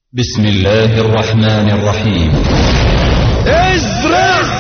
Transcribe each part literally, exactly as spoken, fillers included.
بسم الله الرحمن الرحيم. ازرع.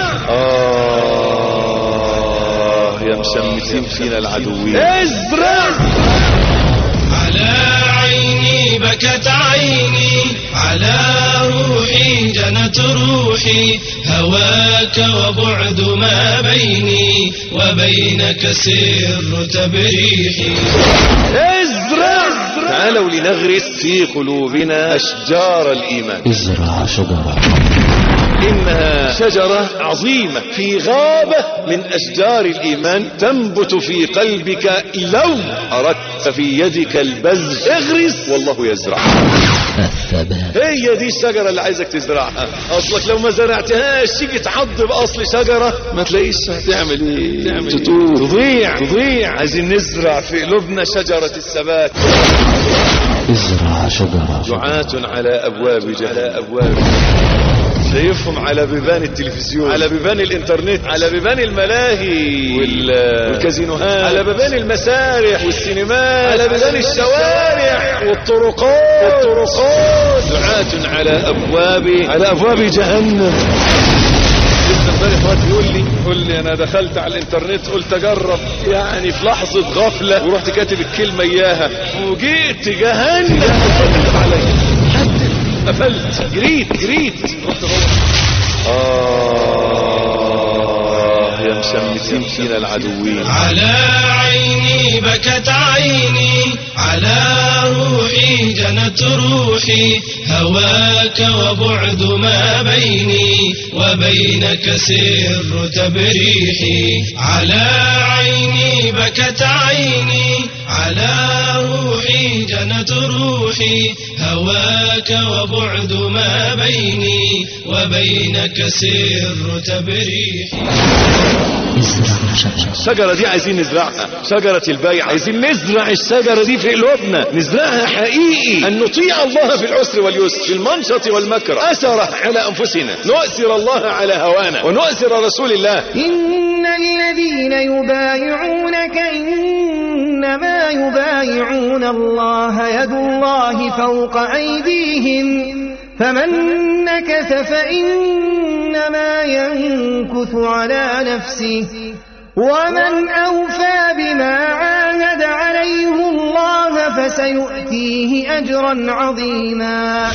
آه يا مشمسين فينا العدوين. ازرع. على عيني بكت عيني، على روحي جنت روحي، هواك وبعد ما بيني وبينك سر تبريحي. ازرع. تعالوا لنغرس في قلوبنا أشجار الإيمان. ازرع شجرة، إنها شجرة عظيمة في غابة من أشجار الإيمان تنبت في قلبك لو أردت في يدك البذر. اغرس والله يزرع. الثبات. هي دي الشجرة اللي عايزك تزرعها. أصلك لو ما زرعتهاش تيجي تعض بأصل شجرة ما تلاقيش هتعمل ايه، تعمل تطور، تضيع تضيع. عايزين نزرع في قلوبنا شجرة الثبات. ازرع شجرة. دعاة على أبواب جهنم، أبواب شايفهم على بيبان التلفزيون، على بيبان الانترنت، على بيبان الملاهي والكازينوهات، على بيبان المسارح والسينمات، على بيبان الشوارع والطرقات والطرقات دعاة على أبواب على أبواب جهنم. لسه امبارح واحد يقول لي قول لي انا دخلت على الانترنت قلت اجرب يعني في لحظه غفله ورحت كاتب الكلمه اياها فوجئت جهنم قفلت عليا، حتى قفلت جريت جريت رحت آه يا مشمسين فينا العدوين. على عيني بكت عيني، على روحي جنت روحي، هواك وبعد ما بيني وبينك سر تبريحي. على عيني بكت عيني، على روحي جنت روحي، هواك وبعد ما بيني وبينك سر تبريحي. الشجرة دي عايزين نزرعها، شجرة البيع. عايزين نزرع الشجرة دي في قلوبنا، نزرعها حقيقي، أن نطيع الله في العسر واليسر، في المنشط والمكر، أثر على أنفسنا، نؤثر الله على هوانا ونؤثر رسول الله. إن الذين يبايعونك إنما يبايعون الله، يد الله فوق أيديهم، فمن نكث فإنما ينكث على نفسه، ومن أوفى بما عاهد عليه الله فسيؤتيه أجرا عظيما.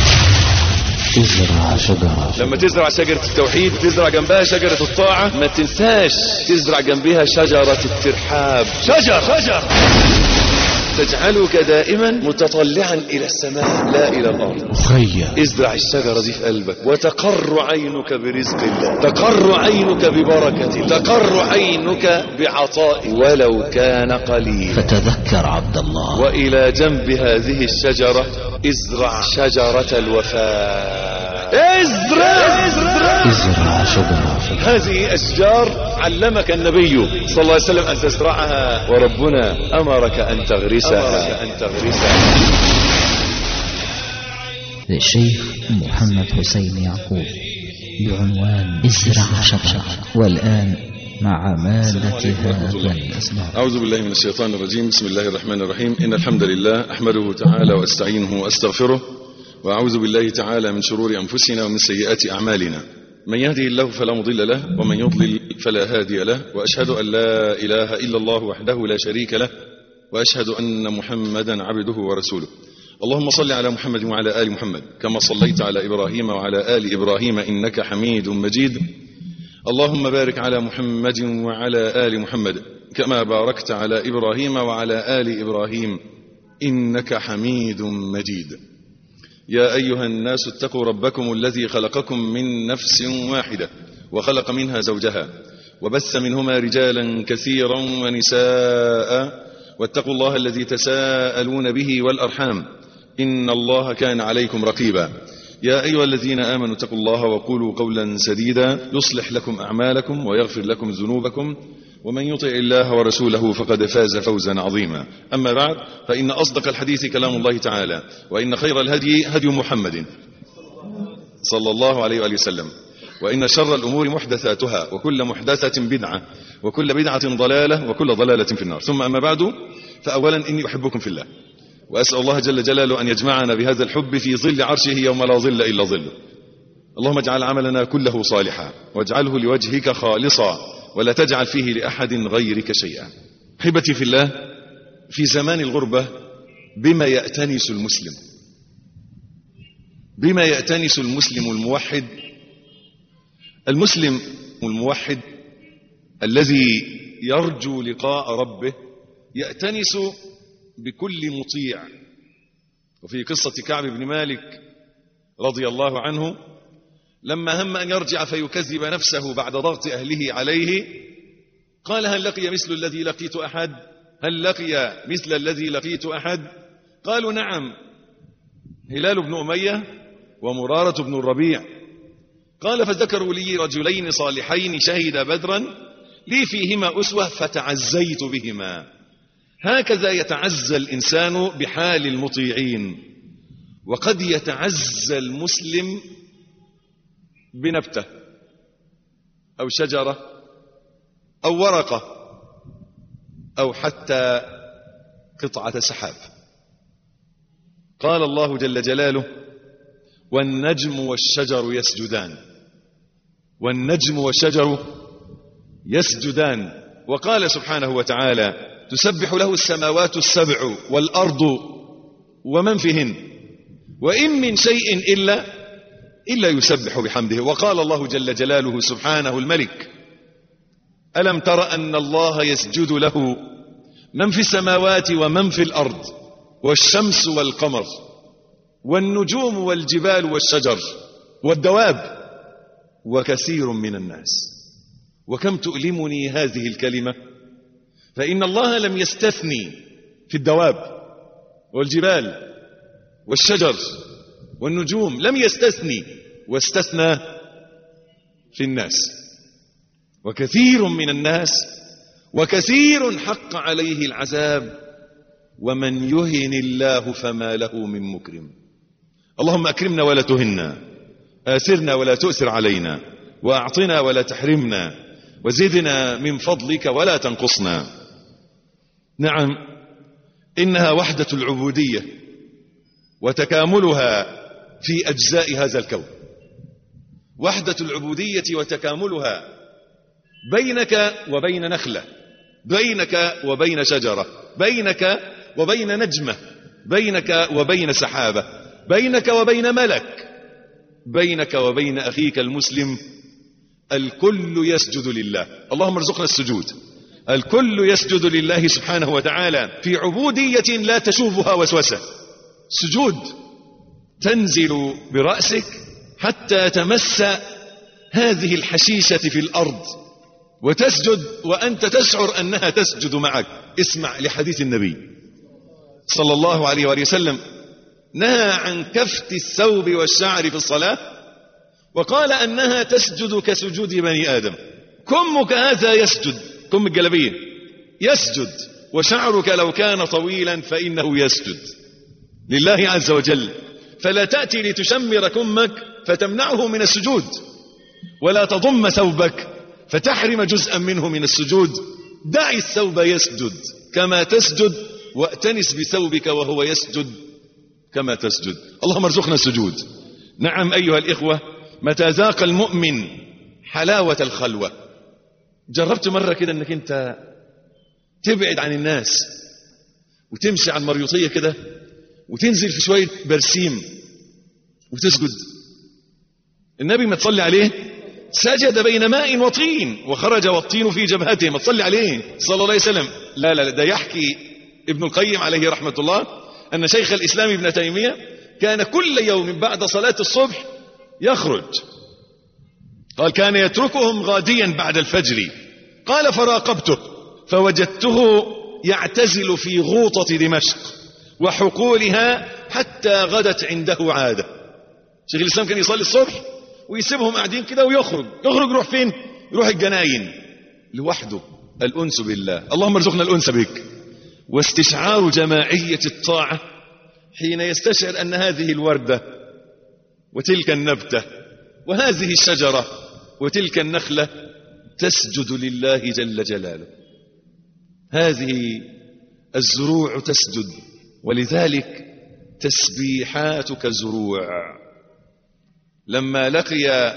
ازرع شجرة. لما تزرع شجرة التوحيد تزرع جنبها شجرة الطاعة، ما تنساش تزرع جنبها شجرة الترحاب. شجر شجر تجعلك دائما متطلعا إلى السماء لا إلى الأرض. أخي، ازرع الشجرة دي في قلبك وتقر عينك برزق الله، تقر عينك ببركة الله، تقر عينك بعطاء ولو كان قليل. فتذكر عبد الله. وإلى جنب هذه الشجرة ازرع شجرة الوفاء. ازرع ازرع ازرع شجرة. هذه أشجار علمك النبي صلى الله عليه وسلم أن تزرعها، وربنا أمرك أن تغرسها, أن تغرسها. للشيخ محمد حسين يعقوب بعنوان ازرع شجرة. والآن مع مادة هذا الإصدار. أعوذ بالله من الشيطان الرجيم. بسم الله الرحمن الرحيم. إن الحمد لله أحمده تعالى وأستعينه وأستغفره، وأعوذ بالله تعالى من شرور أنفسنا ومن سيئات أعمالنا. من يهدي الله فلا مضل له، ومن يضلل فلا هادي له، وأشهد أن لا إله إلا الله وحده لا شريك له، وأشهد أن محمدا عبده ورسوله. اللهم صل على محمد وعلى آل محمد كما صليت على إبراهيم وعلى آل إبراهيم إنك حميد مجيد. اللهم بارك على محمد وعلى آل محمد كما باركت على إبراهيم وعلى آل إبراهيم إنك حميد مجيد. يا أيها الناس اتقوا ربكم الذي خلقكم من نفس واحدة وخلق منها زوجها وبث منهما رجالا كثيرا ونساء، واتقوا الله الذي تساءلون به والأرحام إن الله كان عليكم رقيبا. يا أيها الذين آمنوا اتقوا الله وقولوا قولا سديدا يصلح لكم أعمالكم ويغفر لكم ذنوبكم، ومن يطع الله ورسوله فقد فاز فوزا عظيما. أما بعد، فإن أصدق الحديث كلام الله تعالى، وإن خير الهدي هدي محمد صلى الله عليه وآله وسلم، وإن شر الأمور محدثاتها، وكل محدثة بدعة، وكل بدعة ضلالة، وكل ضلالة في النار. ثم أما بعد، فأولا إني أحبكم في الله، وأسأل الله جل جلاله أن يجمعنا بهذا الحب في ظل عرشه يوم لا ظل إلا ظله. اللهم اجعل عملنا كله صالحا واجعله لوجهك خالصا ولا تجعل فيه لأحد غيرك شيئا. أحبتي في الله، في زمان الغربة بما يأتنس المسلم بما يأتنس المسلم الموحد المسلم الموحد الذي يرجو لقاء ربه يأتنس بكل مطيع. وفي قصة كعب بن مالك رضي الله عنه لما هم أن يرجع فيكذب نفسه بعد ضغط أهله عليه قال هل لقي مثل الذي لقيت أحد هل لقي مثل الذي لقيت أحد قالوا نعم، هلال بن أمية ومرارة بن الربيع. قال فذكروا لي رجلين صالحين شهد بدرا لي فيهما أسوة فتعزيت بهما. هكذا يتعزى الإنسان بحال المطيعين. وقد يتعزى المسلم بنبتة أو شجرة أو ورقة أو حتى قطعة سحاب. قال الله جل جلاله والنجم والشجر يسجدان والنجم والشجر يسجدان. وقال سبحانه وتعالى تسبح له السماوات السبع والأرض ومن فيهن وإن من شيء إلا إلا يسبح بحمده. وقال الله جل جلاله سبحانه الملك ألم تر أن الله يسجد له من في السماوات ومن في الأرض والشمس والقمر والنجوم والجبال والشجر والدواب وكثير من الناس. وكم تؤلمني هذه الكلمة، فإن الله لم يستثني في الدواب والجبال والشجر والنجوم، لم يستثني، واستثنى في الناس. وكثير من الناس وكثير حق عليه العذاب ومن يهن الله فما له من مكرم. اللهم أكرمنا ولا تهنا، آثرنا ولا تؤثر علينا، وأعطنا ولا تحرمنا، وزدنا من فضلك ولا تنقصنا. نعم، إنها وحدة العبودية وتكاملها في أجزاء هذا الكون. وحدة العبودية وتكاملها بينك وبين نخلة، بينك وبين شجرة، بينك وبين نجمة، بينك وبين سحابة، بينك وبين ملك، بينك وبين أخيك المسلم. الكل يسجد لله. اللهم ارزقنا السجود. الكل يسجد لله سبحانه وتعالى في عبودية لا تشوبها وسوسة. سجود تنزل برأسك حتى تمس هذه الحشيشة في الأرض، وتسجد وأنت تشعر أنها تسجد معك. اسمع لحديث النبي صلى الله عليه وآله وسلم، نهى عن كفت الثوب والشعر في الصلاة، وقال أنها تسجد كسجود بني آدم. كمك هذا يسجد، كم الجلبية يسجد، وشعرك لو كان طويلا فإنه يسجد لله عز وجل. فلا تأتي لتشمر كمك فتمنعه من السجود، ولا تضم ثوبك فتحرم جزءا منه من السجود. دع الثوب يسجد كما تسجد، وأتنس بثوبك وهو يسجد كما تسجد. اللهم ارزقنا السجود. نعم أيها الإخوة، متى ذاق المؤمن حلاوة الخلوة. جربت مرة كده أنك أنت تبعد عن الناس وتمشي عن مريوطية كده وتنزل في شوية برسيم وتسجد. النبي ما تصلي عليه سجد بين ماء وطين وخرج والطين في جبهته. ما تصلي عليه صلى الله عليه وسلم. لا لا ده يحكي ابن القيم عليه رحمة الله أن شيخ الإسلام ابن تيمية كان كل يوم بعد صلاة الصبح يخرج. قال كان يتركهم غاديا بعد الفجر. قال فراقبته فوجدته يعتزل في غوطة دمشق وحقولها حتى غدت عنده عادة. شيخ الإسلام كان يصلي الصبح ويسيبهم قاعدين كده ويخرج. يخرج يروح فين؟ يروح الجناين لوحده. الأنس بالله. اللهم ارزقنا الأنس بك. واستشعار جماعية الطاعة حين يستشعر أن هذه الوردة وتلك النبتة وهذه الشجرة وتلك النخلة تسجد لله جل جلاله. هذه الزروع تسجد ولذلك تسبيحاتك زروع. لما لقي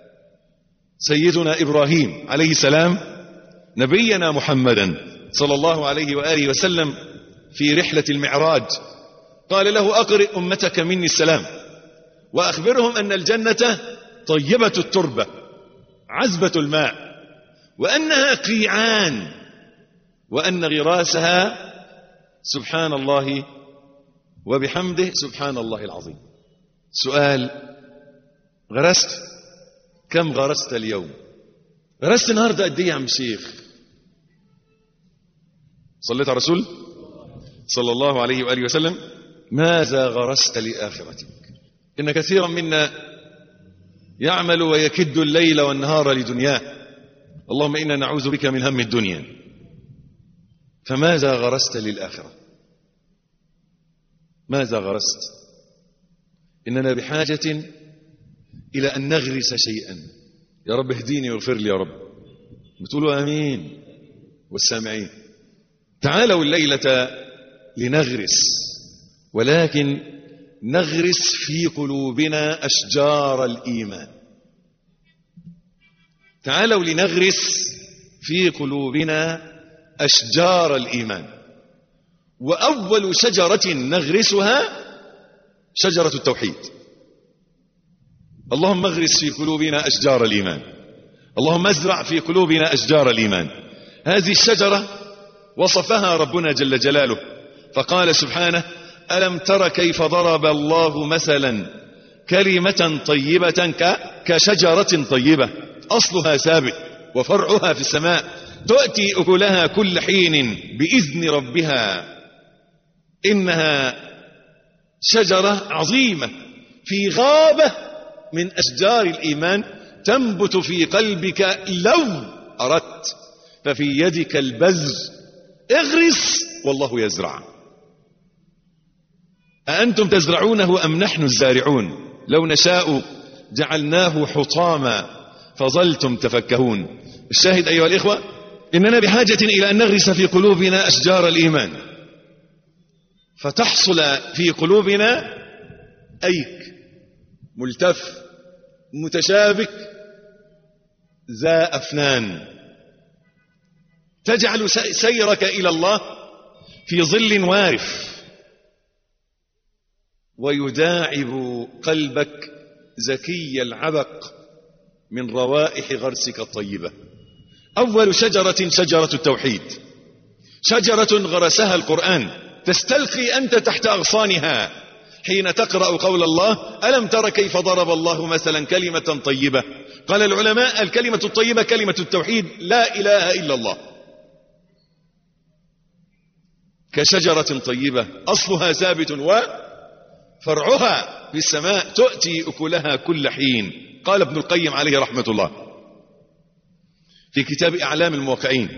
سيدنا إبراهيم عليه السلام نبينا محمدا صلى الله عليه وآله وسلم في رحلة المعراج قال له أقرئ أمتك مني السلام وأخبرهم أن الجنة طيبة التربة عذبة الماء وأنها قيعان وأن غراسها سبحان الله وبحمده سبحان الله العظيم. سؤال: غرست كم غرست اليوم؟ غرست النهارده قد ايه يا عم شيخ؟ صليت على رسول صلى الله عليه وآله وسلم. ماذا غرست لآخرتك؟ إن كثيرا منا يعمل ويكد الليل والنهار لدنياه، اللهم إنا نعوذ بك من هم الدنيا. فماذا غرست للآخرة؟ ماذا غرست؟ إننا بحاجة إلى أن نغرس شيئا. يا رب اهديني واغفر لي يا رب. بتقولوا آمين والسامعين. تعالوا الليلة لنغرس، ولكن نغرس في قلوبنا أشجار الإيمان. تعالوا لنغرس في قلوبنا أشجار الإيمان. وأول شجرة نغرسها شجرة التوحيد. اللهم اغرس في قلوبنا أشجار الإيمان، اللهم ازرع في قلوبنا أشجار الإيمان. هذه الشجرة وصفها ربنا جل جلاله فقال سبحانه: ألم تر كيف ضرب الله مثلا كلمة طيبة كشجرة طيبة أصلها ثابت وفرعها في السماء تؤتي أكلها كل حين بإذن ربها. إنها شجرة عظيمة في غابة من أشجار الإيمان تنبت في قلبك لو أردت، ففي يدك البذر اغرس والله يزرع. أأنتم تزرعونه أم نحن الزارعون؟ لو نشاء جعلناه حطاما فظلتم تفكهون. الشاهد أيها الإخوة، إننا بحاجة إلى أن نغرس في قلوبنا أشجار الإيمان فتحصل في قلوبنا أيك ملتف متشابك ذا أفنان تجعل سيرك إلى الله في ظل وارف ويداعب قلبك زكي العبق من روائح غرسك الطيبة. أول شجرة شجرة التوحيد، شجرة غرسها القرآن تستلقي أنت تحت أغصانها حين تقرأ قول الله: ألم تر كيف ضرب الله مثلا كلمة طيبة. قال العلماء: الكلمة الطيبة كلمة التوحيد، لا إله إلا الله. كشجرة طيبة أصلها ثابت وفرعها في السماء تؤتي أكلها كل حين. قال ابن القيم عليه رحمة الله في كتاب أعلام الموقعين: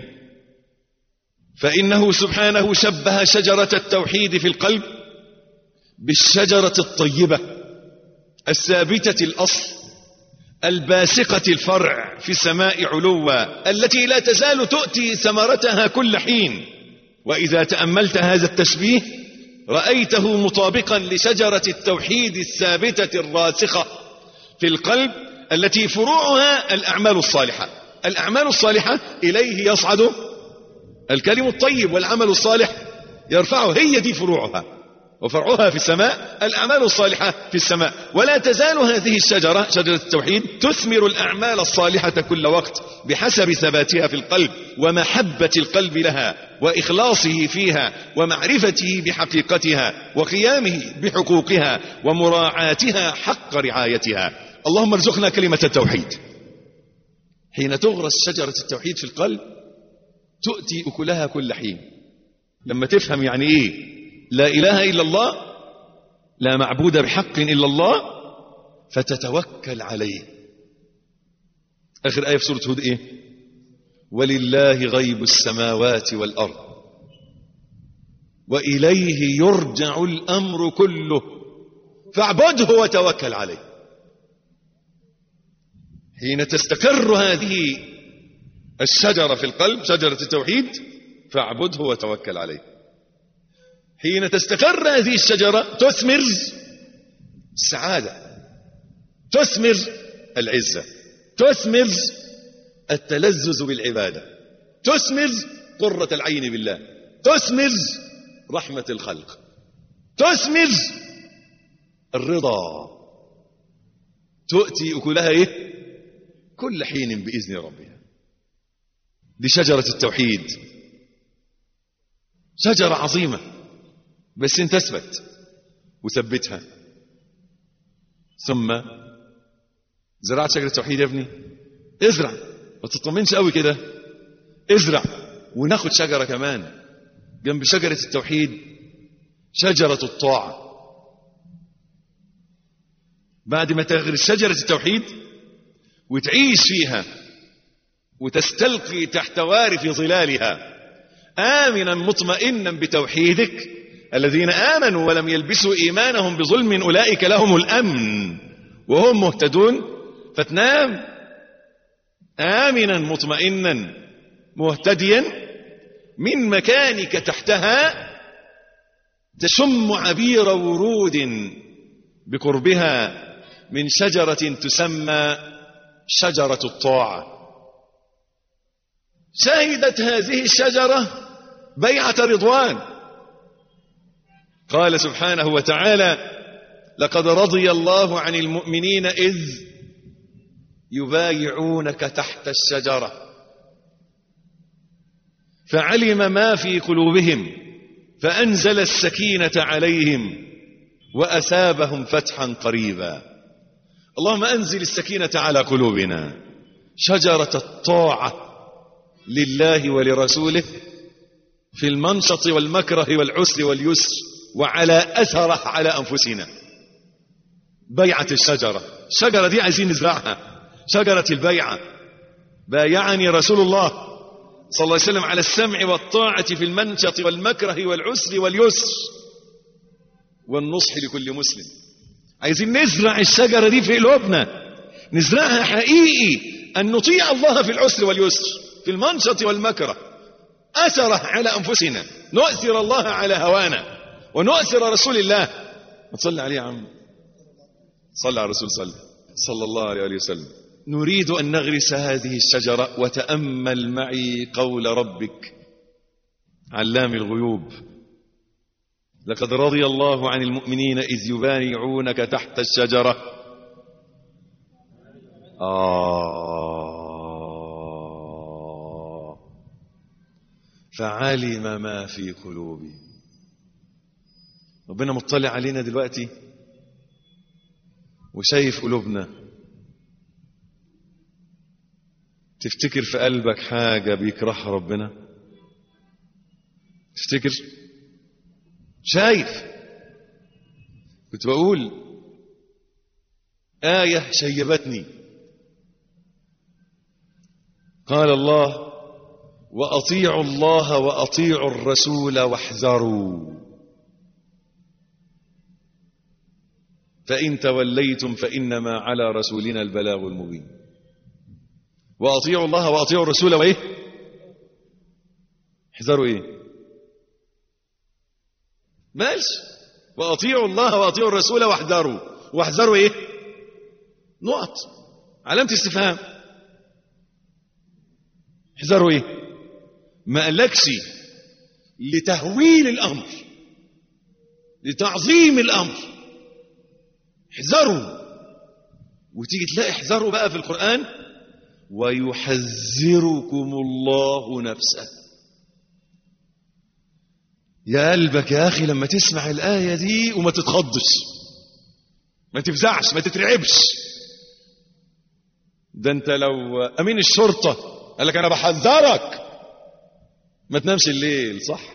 فإنه سبحانه شبه شجرة التوحيد في القلب بالشجرة الطيبة الثابتة الأصل الباسقة الفرع في السماء علوا التي لا تزال تؤتي ثمرتها كل حين. وإذا تأملت هذا التشبيه رأيته مطابقا لشجرة التوحيد الثابتة الراسخة في القلب التي فروعها الأعمال الصالحة. الأعمال الصالحة إليه يصعد الكلم الطيب والعمل الصالح يرفعه، هي دي فروعها، وفرعها في السماء الأعمال الصالحة في السماء. ولا تزال هذه الشجرة شجرة التوحيد تثمر الأعمال الصالحة كل وقت بحسب ثباتها في القلب ومحبة القلب لها وإخلاصه فيها ومعرفته بحقيقتها وقيامه بحقوقها ومراعاتها حق رعايتها. اللهم ارزقنا كلمة التوحيد. حين تغرس شجرة التوحيد في القلب تؤتي أكلها كل حين. لما تفهم يعني إيه لا إله إلا الله، لا معبود بحق إلا الله، فتتوكل عليه. آخر آية في سورة هود إيه؟ ولله غيب السماوات والأرض وإليه يرجع الأمر كله فاعبده وتوكل عليه. حين تستقر هذه الشجرة في القلب، شجرة التوحيد، فاعبده وتوكل عليه. حين تستقر هذه الشجرة تثمر السعادة، تثمر العزة، تثمر التلذذ بالعبادة، تثمر قرة العين بالله، تثمر رحمة الخلق، تثمر الرضا، تؤتي أكلها إيه؟ كل حين بإذن ربها. دي شجرة التوحيد، شجرة عظيمة، بس انت اثبت وثبتها. ثم زرعت شجرة التوحيد يا ابني، ازرع، ما تطمنش قوي كده، ازرع. وناخد شجرة كمان جنب شجرة التوحيد، شجرة الطاعة. بعد ما تغرس شجرة التوحيد وتعيش فيها وتستلقي تحت وارف ظلالها آمنا مطمئنا بتوحيدك، الذين آمنوا ولم يلبسوا إيمانهم بظلم أولئك لهم الأمن وهم مهتدون. فتنام آمنا مطمئنا مهتديا، من مكانك تحتها تشم عبير ورود بقربها من شجرة تسمى شجرة الطاعة. شهدت هذه الشجرة بيعة رضوان. قال سبحانه وتعالى: لقد رضي الله عن المؤمنين إذ يبايعونك تحت الشجرة فعلم ما في قلوبهم فأنزل السكينة عليهم وأثابهم فتحا قريبا. اللهم أنزل السكينة على قلوبنا. شجرة الطاعة لله ولرسوله في المنشط والمكره والعسر واليسر، وعلى أثره على أنفسنا. بيعة الشجرة، الشجرة دي عايزين نزرعها، شجرة البيعة. بايعني رسول الله صلى الله عليه وسلم على السمع والطاعة في المنشط والمكره والعسر واليسر والنصح لكل مسلم. عايزين نزرع الشجرة دي في قلوبنا، نزرعها حقيقي، أن نطيع الله في العسر واليسر، في المنشط والمكره، أثره على أنفسنا، نؤثر الله على هوانا ونؤثر رسول الله. ما تصلي عليه يا عم، صلى على الرسول صلى صلى الله عليه وسلم. نريد أن نغرس هذه الشجرة. وتأمل معي قول ربك علام الغيوب: لقد رضي الله عن المؤمنين إذ يبايعونك تحت الشجرة آه فعلم ما في قلوبهم. ربنا مطلع علينا دلوقتي وشايف قلوبنا. تفتكر في قلبك حاجة بيكرهها ربنا؟ تفتكر؟ شايف. كنت بقول آية شيبتني. قال الله: وأطيعوا الله وأطيعوا الرسول واحذروا فإن توليتم فإنما على رسولنا البلاغ المبين. وأطيعوا الله وأطيعوا الرسول وإيه؟ احذروا إيه؟ ماشي. وأطيعوا الله وأطيعوا الرسول واحذروا. واحذروا إيه؟ نقط، علامة استفهام. احذروا إيه؟ ما قالكش لتهويل الأمر، لتعظيم الأمر. احذروا. وتيجي تلاقي احذروا بقى في القرآن: ويحذركم الله نفسه. يا قلبك يا أخي لما تسمع الآية دي وما تتخضش، ما تفزعش، ما تترعبش. ده انت لو أمين الشرطة قال لك أنا بحذرك ما تنامش الليل، صح؟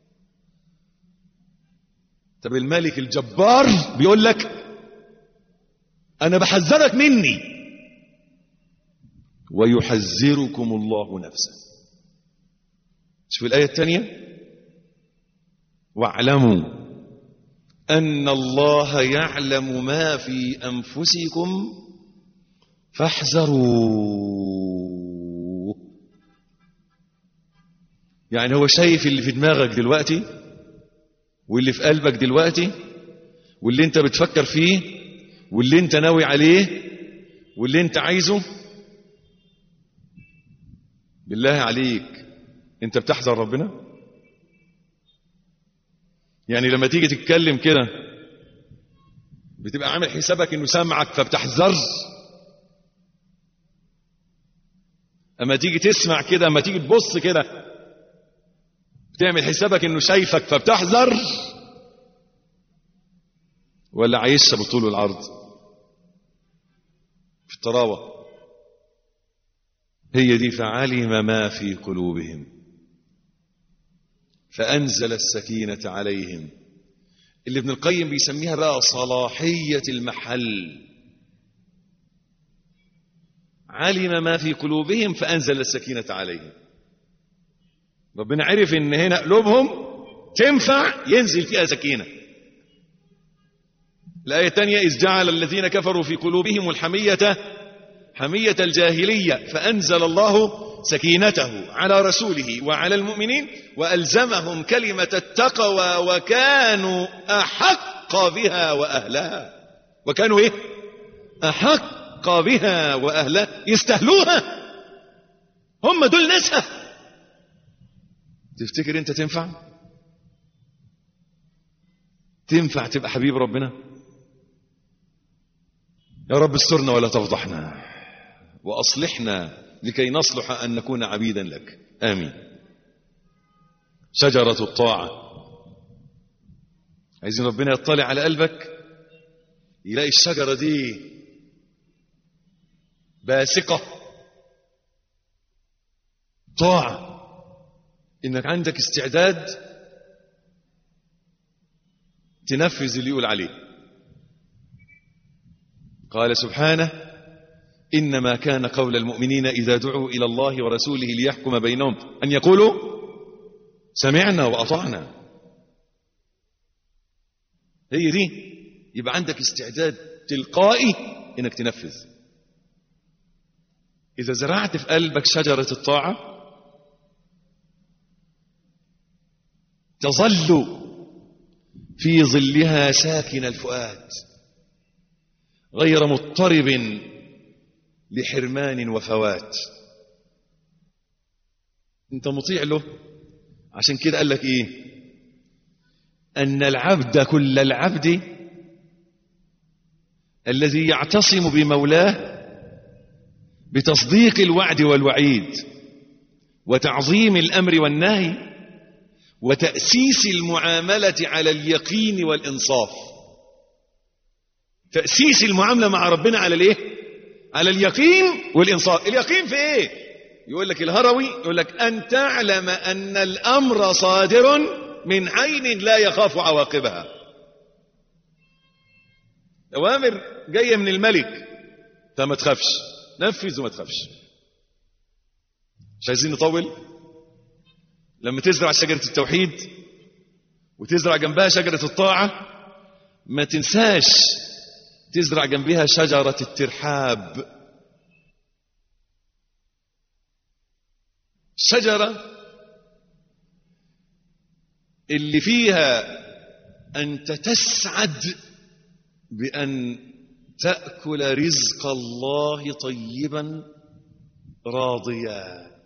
طب الملك الجبار بيقول لك أنا بحذرك مني. ويحذركم الله نفسه. شوف الآية الثانية: واعلموا أن الله يعلم ما في أنفسكم فاحذروا. يعني هو شايف اللي في دماغك دلوقتي واللي في قلبك دلوقتي واللي انت بتفكر فيه واللي انت ناوي عليه واللي انت عايزه، بالله عليك انت بتحذر ربنا؟ يعني لما تيجي تتكلم كده بتبقى عامل حسابك انه سامعك فبتحذر؟ اما تيجي تسمع كده، اما تيجي تبص كده بتعمل حسابك انه شايفك فبتحذر؟ ولا عايشها بالطول والعرض في الطراوة؟ هي دي فعلم ما في قلوبهم فأنزل السكينة عليهم، اللي ابن القيم بيسميها بقى صلاحية المحل. علم ما في قلوبهم فأنزل السكينة عليهم. ربنا عرف ان هنا قلوبهم تنفع ينزل فيها سكينة. الآية الثانية إذ جعل الذين كفروا في قلوبهم الحمية حمية الجاهلية فأنزل الله سكينته على رسوله وعلى المؤمنين وألزمهم كلمة التقوى وكانوا أحق بها وأهلها. وكانوا إيه؟ أحق بها وأهلها، يستهلوها، هم دول ناسها. تفتكر أنت تنفع؟ تنفع تبقى حبيب ربنا؟ يا رب استرنا ولا تفضحنا وأصلحنا لكي نصلح أن نكون عبيدا لك، آمين. شجرة الطاعة، عايزين ربنا يطلع على قلبك يلاقي الشجرة دي باسقة طاعة، إنك عندك استعداد تنفذ اللي يقول عليه. قال سبحانه إنما كان قول المؤمنين إذا دعوا إلى الله ورسوله ليحكم بينهم أن يقولوا سمعنا وأطعنا. هي دي، يبقى عندك استعداد تلقائي إنك تنفذ. إذا زرعت في قلبك شجرة الطاعة تظل في ظلها ساكن الفؤاد غير مضطرب لحرمان وفوات. انت مطيع له، عشان كده قال لك ايه؟ ان العبد كل العبد الذي يعتصم بمولاه بتصديق الوعد والوعيد وتعظيم الامر والنهي وتأسيس المعاملة على اليقين والإنصاف. تأسيس المعاملة مع ربنا على الايه؟ على اليقين والإنصاف. اليقين في ايه؟ يقول لك الهروي يقول لك أن تعلم أن الأمر صادر من عين لا يخاف عواقبها. أوامر جاية من الملك، انت ما تخافش، نفذ وما تخافش. مش عايزين نطول. لما تزرع شجرة التوحيد وتزرع جنبها شجرة الطاعة ما تنساش تزرع جنبها شجرة الترحاب. الشجرة اللي فيها أنت تسعد بأن تأكل رزق الله طيبا راضيا.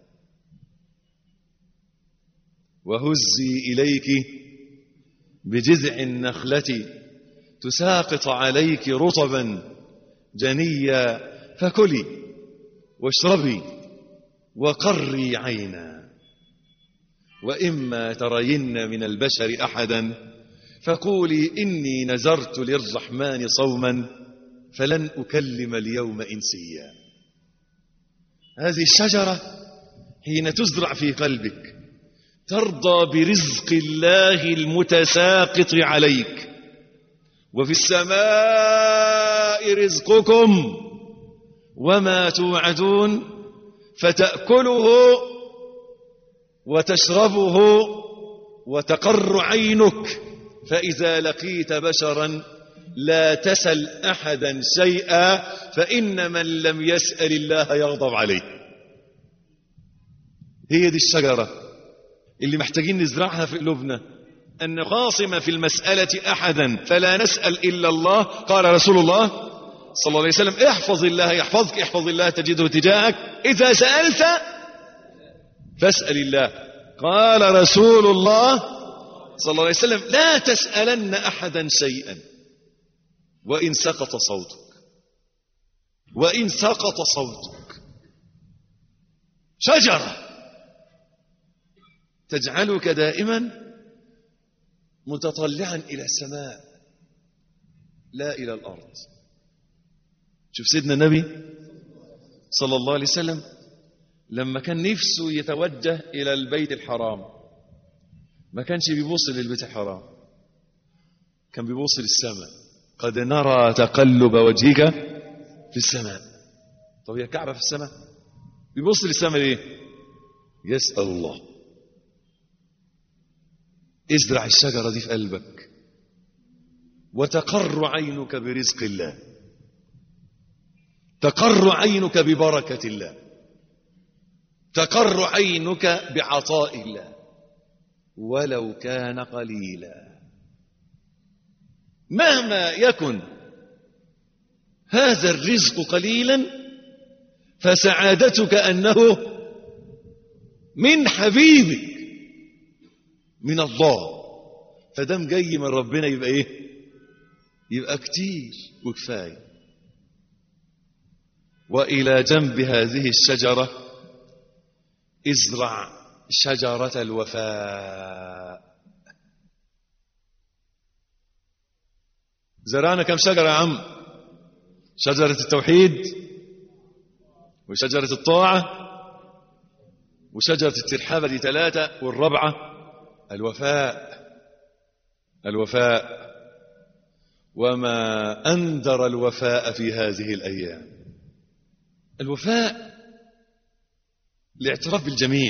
وهزي إليك بجذع النخلة تساقط عليك رطبا جنيا فكلي واشربي وقري عينا وإما ترين من البشر أحدا فقولي إني نذرت للرحمن صوما فلن أكلم اليوم إنسيا. هذه الشجرة حين تزرع في قلبك ترضى برزق الله المتساقط عليك. وفي السماء رزقكم وما توعدون فتأكله وتشربه وتقر عينك فإذا لقيت بشرا لا تسل أحدا شيئا فإن من لم يسأل الله يغضب عليه. هي دي الشجرة اللي محتاجين نزرعها في قلوبنا أن نخاصم في المسألة أحدا فلا نسأل إلا الله. قال رسول الله صلى الله عليه وسلم احفظ الله يحفظك، احفظ الله تجده تجاهك، إذا سألت فاسأل الله. قال رسول الله صلى الله عليه وسلم لا تسألن أحدا شيئا وإن سقط صوتك، وإن سقط صوتك. شجرة تجعلك دائما متطلعا إلى السماء لا إلى الأرض. شوف سيدنا النبي صلى الله عليه وسلم لما كان نفسه يتوجه إلى البيت الحرام ما كانش بيبص للبيت الحرام، كان بيبص للسماء. قد نرى تقلب وجهك في السماء. طب هي الكعبة في السماء، بيبص للسماء ليه؟ يسأل الله. ازرع الشجرة دي في قلبك وتقر عينك برزق الله، تقر عينك ببركة الله، تقر عينك بعطاء الله ولو كان قليلا. مهما يكن هذا الرزق قليلا فسعادتك أنه من حبيبك من الله، فدام جاي من ربنا يبقى ايه؟ يبقى كتير وكفاية. وإلى جنب هذه الشجرة ازرع شجرة الوفاء. زرعنا كم شجرة يا عم؟ شجرة التوحيد، وشجرة الطاعة، وشجرة الترحابة، دي ثلاثة، والرابعة الوفاء. الوفاء، وما أندر الوفاء في هذه الأيام. الوفاء الاعتراف بالجميل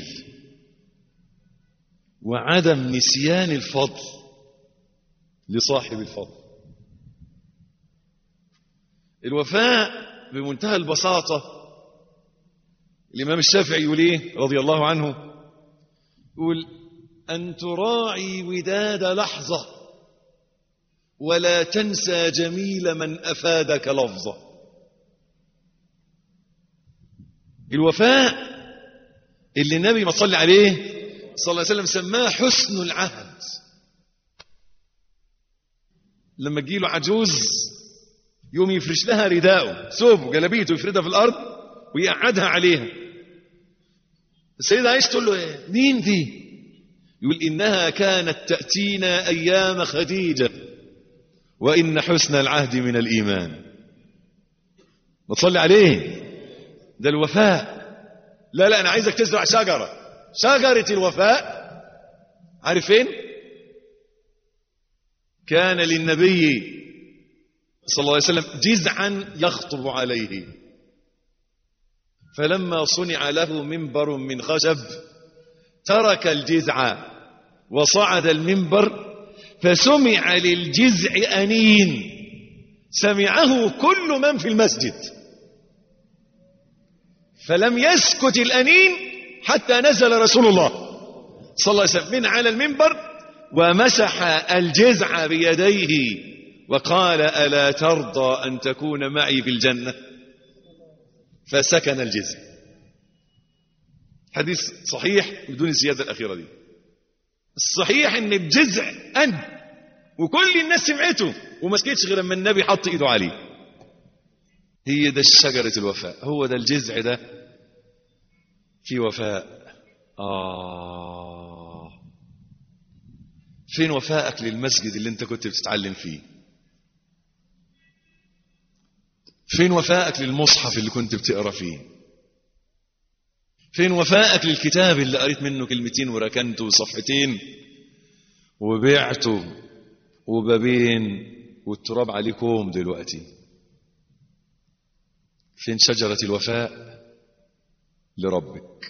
وعدم نسيان الفضل لصاحب الفضل. الوفاء بمنتهى البساطة الإمام الشافعي يقول إيه رضي الله عنه؟ يقول أن تراعي وداد لحظة ولا تنسى جميل من أفادك لفظة. الوفاء اللي النبي ما صلى عليه صلى الله عليه وسلم سماه حسن العهد. لما تجيله عجوز يوم يفرش لها رداءه ثوبه جلبيته يفردها في الأرض ويقعدها عليها. السيدة عائشة تقول له ايه مين دي؟ يقول إنها كانت تأتينا أيام خديجة وإن حسن العهد من الإيمان. ما تصلي عليه، ده الوفاء. لا لا أنا عايزك تزرع شجرة، شجرة الوفاء. عارف فين؟ كان للنبي صلى الله عليه وسلم جذعا يخطب عليه، فلما صنع له منبر من خشب ترك الجذع وصعد المنبر فسمع للجذع أنين سمعه كل من في المسجد، فلم يسكت الأنين حتى نزل رسول الله صلى الله عليه وسلم من على المنبر ومسح الجذع بيديه وقال ألا ترضى أن تكون معي في الجنة؟ فسكن الجذع. حديث صحيح بدون الزيادة الأخيرة دي. الصحيح ان الجذع أن وكل الناس سمعته وما سكتش غير لما النبي حط ايده عليه. هي ده شجرة الوفاء، هو ده الجذع ده في وفاء. آه فين وفاءك للمسجد اللي انت كنت بتتعلم فيه؟ فين وفاءك للمصحف اللي كنت بتقرأ فيه؟ فين وفاءك للكتاب اللي قريت منه كلمتين وركنته صفحتين وبيعته وبابين والتراب عليكم دلوقتي؟ فين شجرة الوفاء لربك؟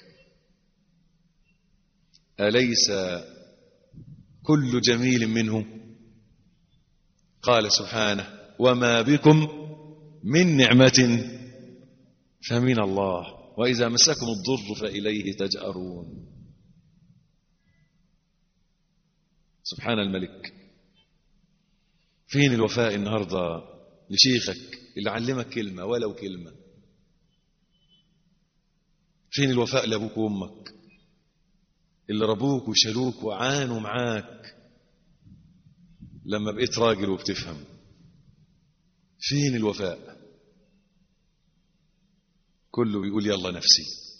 أليس كل جميل منه؟ قال سبحانه وما بكم من نعمة فمن الله وإذا مسكم الضر فإليه تجأرون. سبحان الملك. فين الوفاء النهاردة لشيخك اللي علمك كلمة ولو كلمة؟ فين الوفاء لأبوك وأمك اللي ربوك وشالوك وعانوا معاك لما بقيت راجل وبتفهم؟ فين الوفاء؟ كله بيقول يلا نفسي.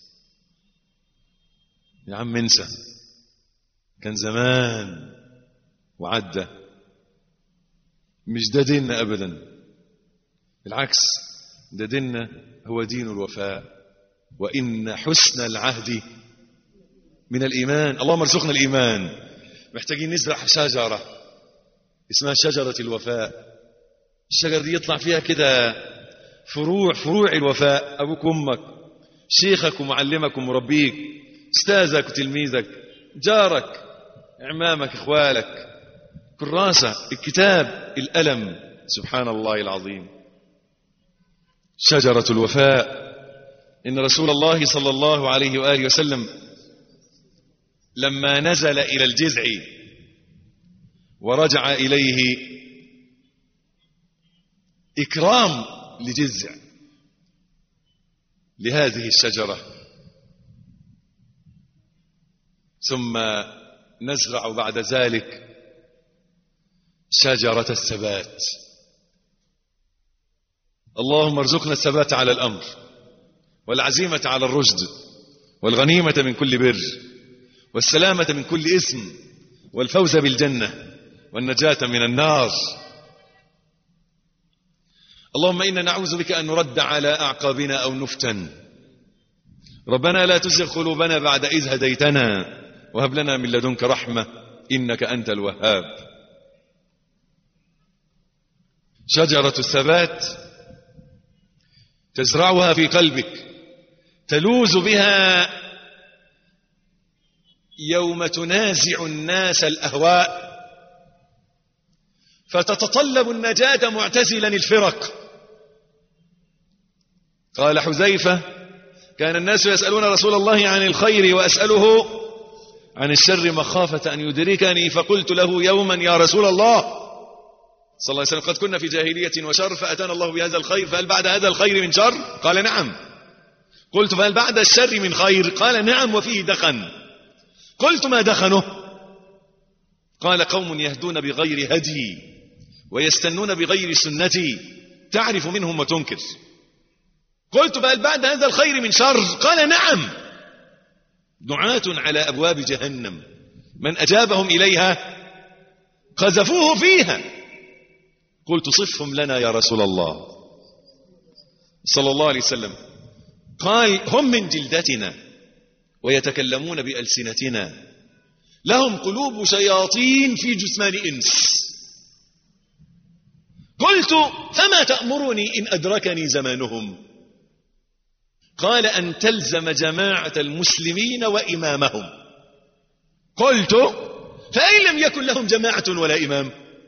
يا عم انسى، كان زمان وعدى. مش ده ديننا أبدا، بالعكس ده ديننا هو دين الوفاء. وإن حسن العهد من الإيمان. اللهم ارزقنا الإيمان. محتاجين نزرع شجرة اسمها شجرة الوفاء. الشجرة دي يطلع فيها كده فروع فروع الوفاء. أبوك وأمك، شيخك ومعلمك ومربيك، أستاذك وتلميذك، جارك، عمامك، إخوالك، كراسة، الكتاب، الألم. سبحان الله العظيم. شجرة الوفاء. إن رسول الله صلى الله عليه وآله وسلم لما نزل إلى الجذع ورجع إليه إكرام لجذع لهذه الشجرة، ثم نزرع بعد ذلك شجرة الثبات. اللهم ارزقنا الثبات على الأمر، والعزيمة على الرشد، والغنيمة من كل بر، والسلامة من كل إثم، والفوز بالجنة، والنجاة من النار. اللهم إنا نعوذ بك أن نرد على أعقابنا أو نفتن. ربنا لا تزغ قلوبنا بعد إذ هديتنا وهب لنا من لدنك رحمة إنك أنت الوهاب. شجرة الثبات تزرعها في قلبك، تلوذ بها يوم تنازع الناس الأهواء، فتتطلب النجاة معتزلا الفرق. قال حذيفة: كان الناس يسألون رسول الله عن الخير وأسأله عن الشر مخافة أن يدركني، فقلت له يوما: يا رسول الله صلى الله عليه وسلم، قد كنا في جاهلية وشر، فأتانا الله بهذا الخير، فهل بعد هذا الخير من شر؟ قال: نعم. قلت: فهل بعد الشر من خير؟ قال: نعم، وفيه دخن. قلت: ما دخنه؟ قال: قوم يهدون بغير هدي ويستنون بغير سنتي، تعرف منهم وتنكر. قلت: فهل بعد هذا الخير من شر؟ قال: نعم، دعاة على أبواب جهنم، من أجابهم إليها قذفوه فيها. قلت: صفهم لنا يا رسول الله صلى الله عليه وسلم. قال: هم من جلدتنا ويتكلمون بألسنتنا، لهم قلوب شياطين في جثمان إنس. قلت: فما تأمرني إن أدركني زمانهم؟ قال: أن تلزم جماعة المسلمين وإمامهم. قلت: فإن لم يكن لهم جماعة ولا إمام؟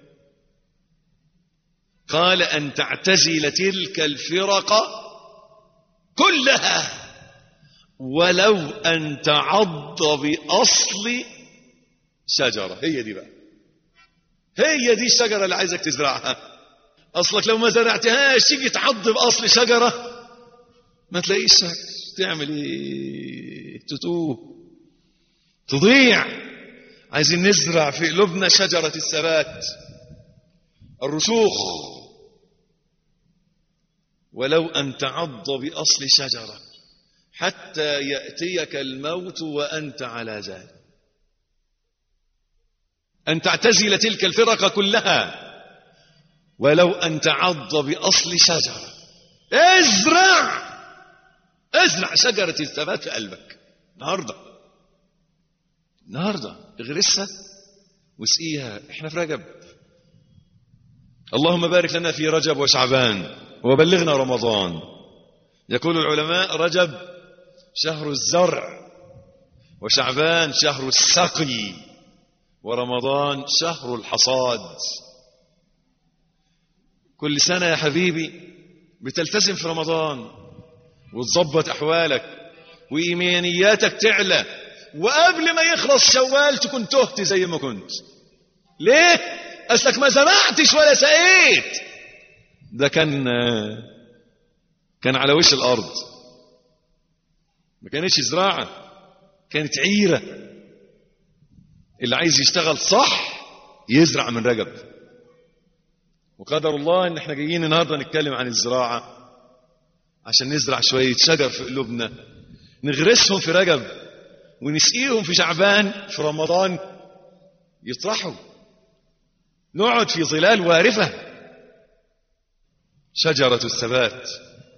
قال: أن تعتزل تلك الفرق كلها ولو أن تعض بأصل شجرة. هي دي بقى، هي دي الشجرة اللي عايزك تزرعها. أصلك لو ما زرعتهاش تيجي تعض بأصل شجرة ما تلاقيش شجر، تعمل ايه؟ تتوه، تضيع. عايزين نزرع في قلوبنا شجرة الثبات، الرسوخ، ولو أن تعض بأصل شجرة حتى يأتيك الموت وأنت على ذلك. أن تعتزل تلك الفرق كلها ولو أن تعض بأصل شجرة. ازرع ازرع شجرة الثبات في قلبك النهاردة، النهاردة اغرسها واسقيها. احنا في رجب، اللهم بارك لنا في رجب وشعبان وبلغنا رمضان. يقول العلماء: رجب شهر الزرع، وشعبان شهر السقي، ورمضان شهر الحصاد. كل سنة يا حبيبي بتلتزم في رمضان وتظبط أحوالك وإيمانياتك تعلى، وقبل ما يخلص شوال تكون تهت زي ما كنت. ليه؟ أصلك ما زرعتش ولا سقيت. ده كان كان على وش الأرض، ما كانتش زراعة، كانت عيرة. اللي عايز يشتغل صح يزرع من رجب. وقدر الله ان احنا جايين النهارده نتكلم عن الزراعة عشان نزرع شوية شجر في قلوبنا، نغرسهم في رجب ونسقيهم في شعبان، في رمضان يطرحوا، نقعد في ظلال وارفة. شجرة الثبات.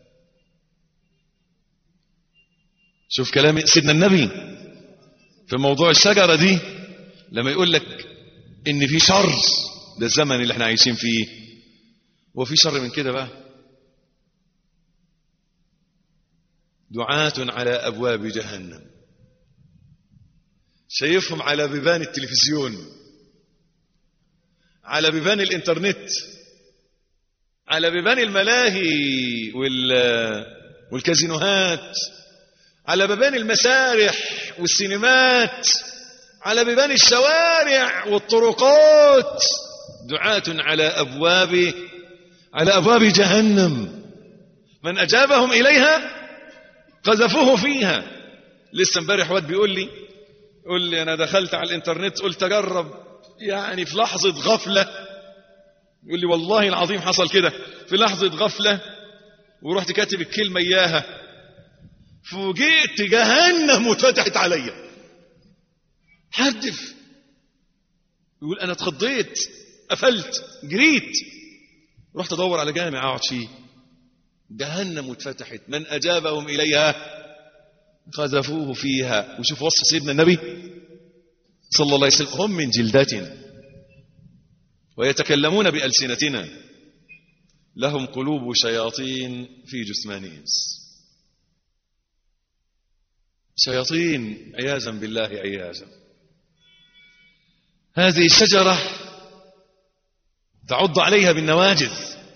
شوف كلام سيدنا النبي في موضوع الشجرة دي لما يقول لك ان في شر، ده الزمن اللي احنا عايشين فيه، وفي شر من كده بقى. دعاة على أبواب جهنم، شايفهم على بيبان التلفزيون، على بيبان الانترنت، على بيبان الملاهي والكازينوهات، على بيبان المسارح والسينمات، على بيبان الشوارع والطرقات. دعاة على أبواب على أبواب جهنم، من أجابهم إليها قذفوه فيها. لسه امبارح واد بيقول لي يقول لي أنا دخلت على الإنترنت قلت أجرب، يعني في لحظة غفلة، يقول لي والله العظيم حصل كده في لحظة غفلة، ورحت كاتب الكلمة إياها، فوجئت جهنم واتفتحت عليا. حدف يقول أنا اتخضيت، قفلت، جريت، رحت أدور على جامع أقعد فيه، جهنم واتفتحت، من أجابهم إليها قذفوه فيها. وشوف وصف سيدنا النبي صلى الله عليه وسلم: هم من جلدتنا ويتكلمون بألسنتنا، لهم قلوب شياطين في جثمانهم. شياطين عياذا بالله عياذا. هذه الشجرة تعض عليها بالنواجذ،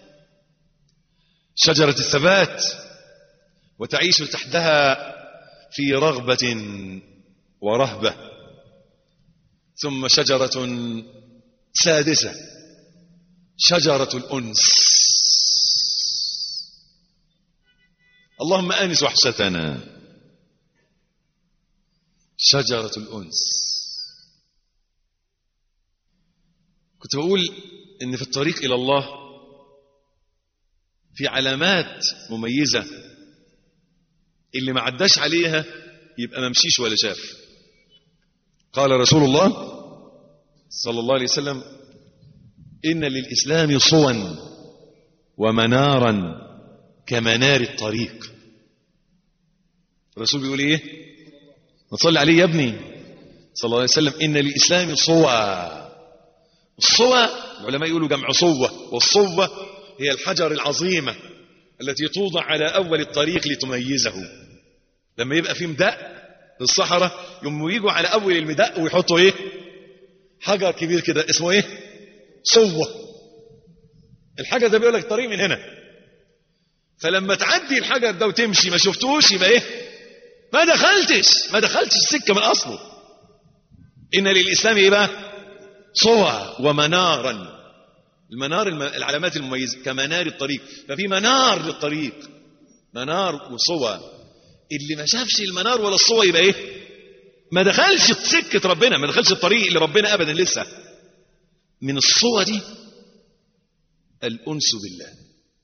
شجرة الثبات، وتعيش تحتها في رغبة ورهبة. ثم شجرة سادسة، شجرة الأنس. اللهم آنس وحشتنا. شجرة الأنس. كنت بقول إن في الطريق إلى الله في علامات مميزة، اللي ما عداش عليها يبقى ما مشيش ولا شاف. قال رسول الله صلى الله عليه وسلم: إن للإسلام صوا ومنارا كمنار الطريق. الرسول بيقول إيه؟ نصلي عليه يا ابني صلى الله عليه وسلم: إن للإسلام صوا. الصوى العلماء يقولوا جمع صوة، والصوة هي الحجر العظيمة التي توضع على أول الطريق لتميزه. لما يبقى فيه مدق في الصحراء يوم يجوا على أول المدق ويحطوا إيه؟ حجر كبير كده اسمه إيه؟ صوة. الحجر ده بيقول لك الطريق من هنا، فلما تعدي الحجر ده وتمشي ما شفتوش يبقى إيه؟ ما دخلتش ما دخلتش السكة من أصله. إن للإسلام إيه بقى؟ صوى ومنارا. المنار العلامات المميزة كمنار الطريق، ففي منار للطريق، منار وصوى. اللي ما شافش المنار ولا الصوى يبقى ايه؟ ما دخلش سكة ربنا، ما دخلش الطريق اللي ربنا ابدا لسه. من الصوى دي الأنس بالله.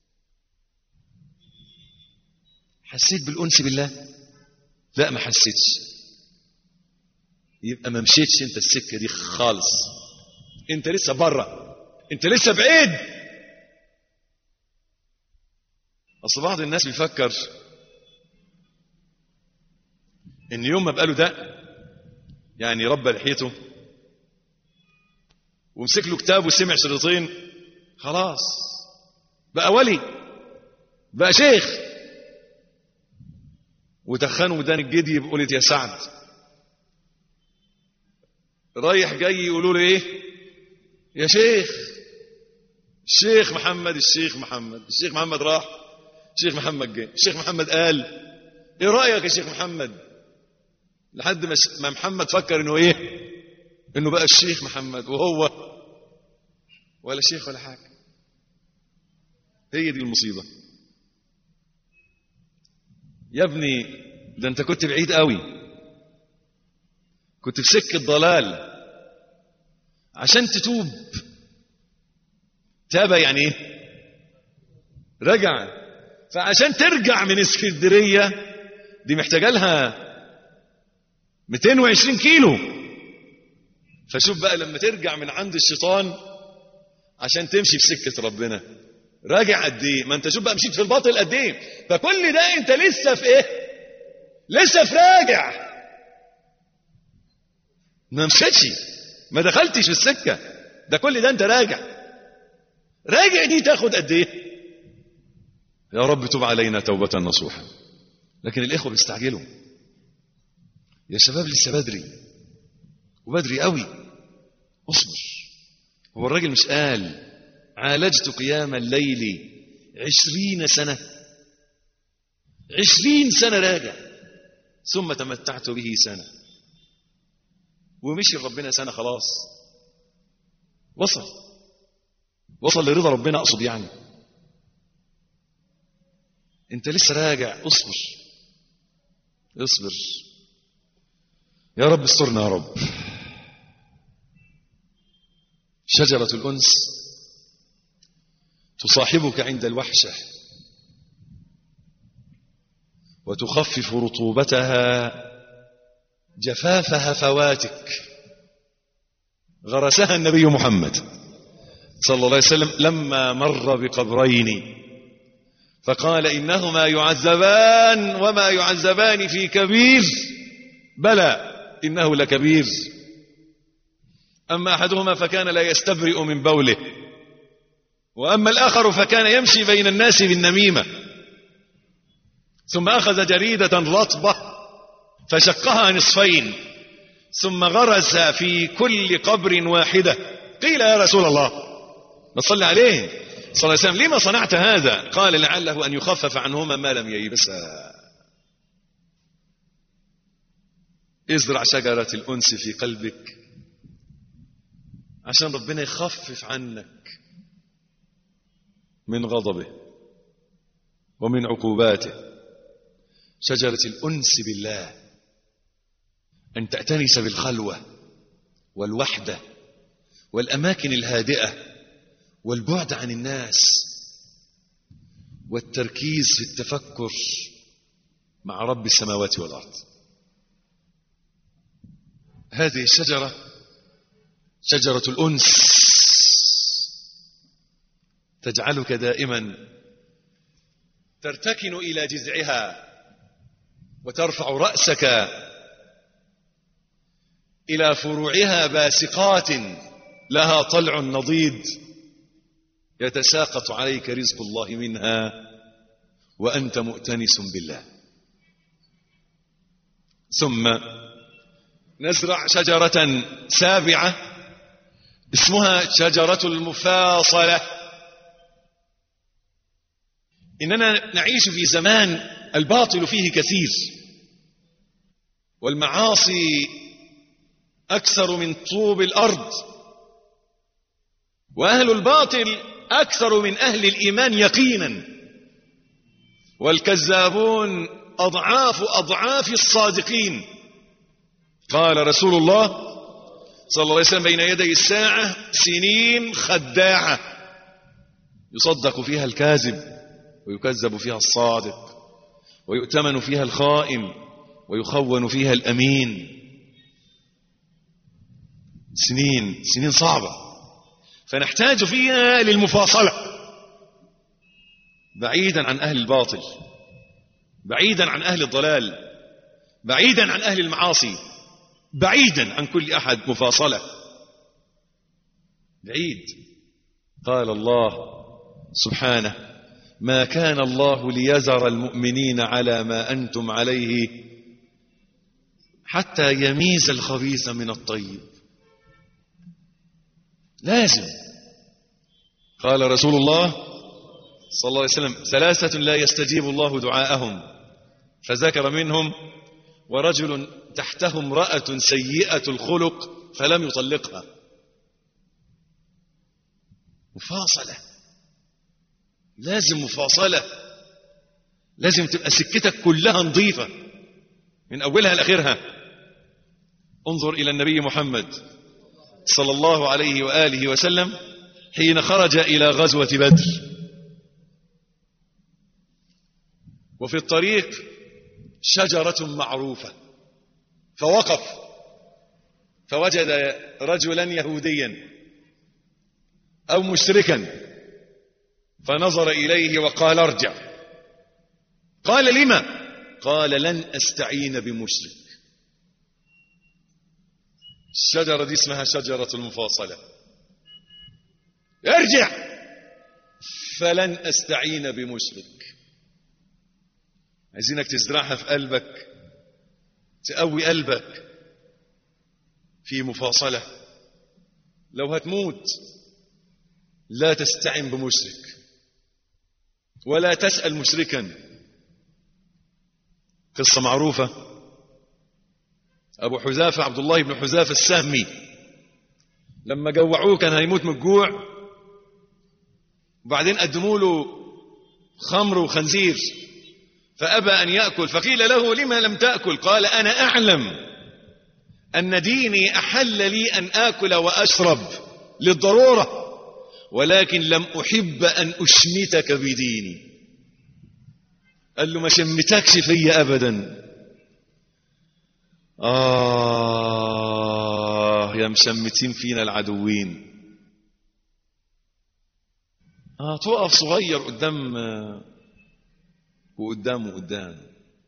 حسيت بالأنس بالله؟ لا ما حسيتش، يبقى ما مشيتش انت السكة دي خالص، انت لسه بره، انت لسه بعيد. اصل بعض الناس بيفكر ان يوم ما بقاله ده يعني ربى لحيته ومسك له كتاب وسمع شريطين خلاص بقى ولي، بقى شيخ، ودخنوا ودان الجدي بقولة يا سعد، رايح جاي يقولوا له ايه؟ يا شيخ، الشيخ محمد، الشيخ محمد، الشيخ محمد راح، الشيخ محمد جه، الشيخ محمد قال ايه رأيك يا شيخ محمد؟ لحد ما محمد فكر انه ايه؟ انه بقى الشيخ محمد، وهو ولا شيخ ولا حاجة. هي دي المصيبة يا ابني. ده انت كنت بعيد قوي، كنت في سكة ضلال. عشان تتوب، تاب يعني ايه؟ رجع. فعشان ترجع من اسكندرية دي محتاجة لها مئتين وعشرين كيلو. فشوف بقى لما ترجع من عند الشيطان عشان تمشي في سكة ربنا، راجع قد ايه؟ ما انت شوف بقى مشيت في الباطل قد ايه. فكل ده انت لسه في ايه؟ لسه في راجع، ما مشيتش، ما دخلتش في السكة. ده كل ده انت راجع. راجع دي تاخد قد ايه؟ يا رب تب علينا توبة نصوحا. لكن الاخوة بيستعجلوا. يا شباب لسه بدري، وبدري قوي. اصبر. هو الراجل مش قال عالجت قيام الليل عشرين سنة؟ عشرين سنة راجع، ثم تمتعت به سنة، ومشي ربنا سنة، خلاص وصل وصل لرضا ربنا. أقصد يعني انت لسه راجع. اصبر اصبر يا رب، استرنا يا رب. شجرة الأنس تصاحبك عند الوحشة وتخفف رطوبتها جفاف هفواتك. غرسها النبي محمد صلى الله عليه وسلم لما مر بقبرين فقال إنهما يعذبان وما يعذبان في كبير، بلى إنه لكبير. أما أحدهما فكان لا يستبرئ من بوله، وأما الآخر فكان يمشي بين الناس بالنميمة. ثم أخذ جريدة رطبة فشقها نصفين، ثم غرس في كل قبر واحدة. قيل يا رسول الله، نصلي عليه صلى الله عليه وسلم، لما صنعت هذا؟ قال لعله أن يخفف عنهما ما لم ييبسا. ازرع شجرة الأنس في قلبك عشان ربنا يخفف عنك من غضبه ومن عقوباته. شجرة الأنس بالله، أن تأتنس بالخلوة والوحدة والأماكن الهادئة والبعد عن الناس والتركيز في التفكر مع رب السماوات والأرض. هذه الشجرة شجرة الأنس تجعلك دائما ترتكن إلى جذعها وترفع رأسك إلى فروعها باسقات لها طلع نضيد يتساقط عليك رزق الله منها وأنت مؤتنس بالله. ثم نزرع شجرة سابعة اسمها شجرة المفاصلة. إننا نعيش في زمان الباطل فيه كثير والمعاصي أكثر من طوب الأرض، وأهل الباطل أكثر من أهل الإيمان يقينا، والكذابون أضعاف أضعاف الصادقين. قال رسول الله صلى الله عليه وسلم بين يدي الساعة سنين خداعة يصدق فيها الكاذب ويكذب فيها الصادق ويؤتمن فيها الخائن ويخون فيها الأمين. سنين سنين صعبة، فنحتاج فيها للمفاصلة بعيدا عن أهل الباطل، بعيدا عن أهل الضلال، بعيدا عن أهل المعاصي، بعيدا عن كل أحد. مفاصلة بعيد. قال الله سبحانه ما كان الله ليذر المؤمنين على ما أنتم عليه حتى يميز الخبيث من الطيب. لازم. قال رسول الله صلى الله عليه وسلم ثلاثة لا يستجيب الله دعاءهم، فذكر منهم ورجل تحته امرأة سيئة الخلق فلم يطلقها. مفاصلة، لازم مفاصلة، لازم تبقى سكتك كلها نظيفة من أولها لآخرها. انظر إلى النبي محمد صلى الله عليه وآله وسلم حين خرج إلى غزوة بدر، وفي الطريق شجرة معروفة، فوقف فوجد رجلا يهوديا أو مشركا، فنظر إليه وقال ارجع. قال لما؟ قال لن أستعين بمشرك. الشجرة دي اسمها شجرة المفاصلة. ارجع، فلن أستعين بمشرك. عايزينك تزرعها في قلبك، تقوي قلبك في مفاصلة. لو هتموت لا تستعن بمشرك ولا تسأل مشركا. قصة معروفة، أبو حذافة عبد الله بن حذافة السهمي لما جوعوه كان هيموت من الجوع، وبعدين قدموا له خمر وخنزير فأبى أن يأكل، فقيل له لما لم تأكل؟ قال أنا أعلم أن ديني أحل لي أن آكل وأشرب للضرورة، ولكن لم أحب أن أشمتك بديني. قال له ما شمتكش في أبدا. آه يا مشمتين فينا العدوين. آه تقف صغير قدام وقدام وقدام.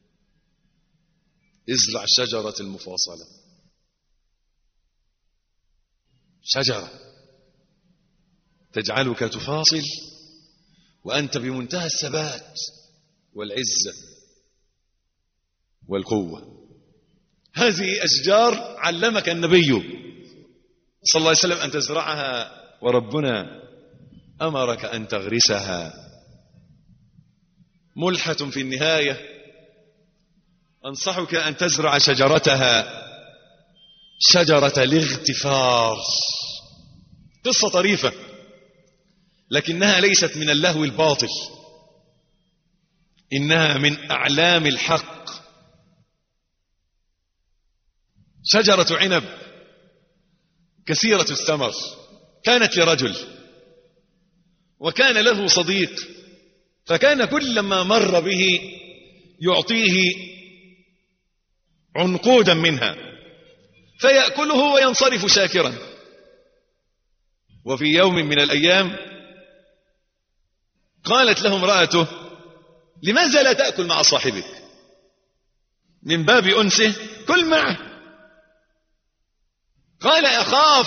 ازرع شجرة المفاصلة، شجرة تجعلك تفاصل وأنت بمنتهى الثبات والعزة والقوة. هذه أشجار علمك النبي صلى الله عليه وسلم أن تزرعها، وربنا أمرك أن تغرسها. ملحة في النهاية أنصحك أن تزرع شجرتها، شجرة الاغتفار. قصة طريفة لكنها ليست من اللهو الباطل، إنها من أعلام الحق. شجرة عنب كثيرة الثمر كانت لرجل، وكان له صديق، فكان كلما مر به يعطيه عنقودا منها فيأكله وينصرف شاكرا. وفي يوم من الأيام قالت له امرأته لماذا لا تأكل مع صاحبك؟ من باب أنسه كل معه. قال أخاف